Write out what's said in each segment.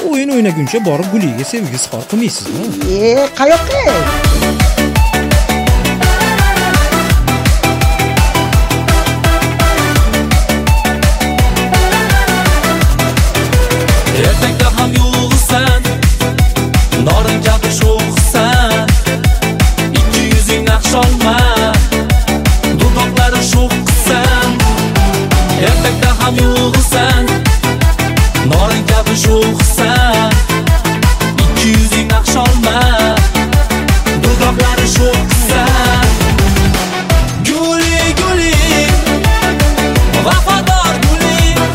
o'yin o'ynaguncha borib Guliga sevgi izhor qilmaysizmi? Qayoqqa? Ertakda ham yo'g'san, norin kabi sho'xsan, ikki yuzing naqsh olma, dudoqlari sho'xsan. Ertakda ham yo'g'san, norin kabi sho'xsan, ikki yuzing naqsh olma, dudoqlari sho'xsan. Guli, guli, vafodor guli.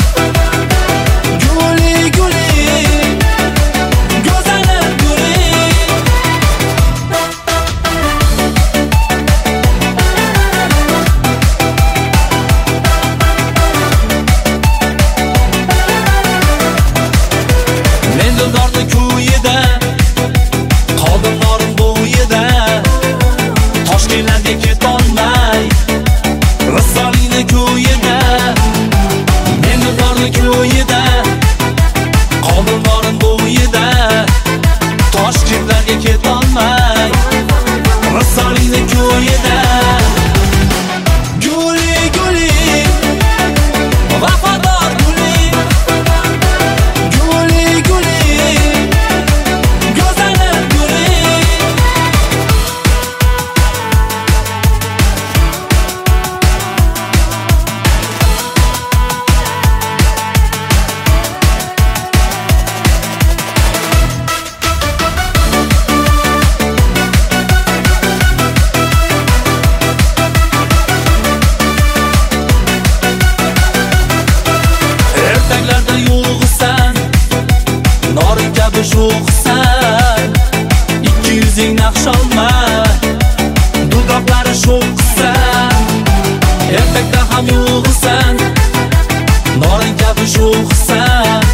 Sho'xsan, ikki yuzing naqsh olma, dudoqlari sho'xsan. Ertakda ham yo'g'san, norin kabi sho'xsan,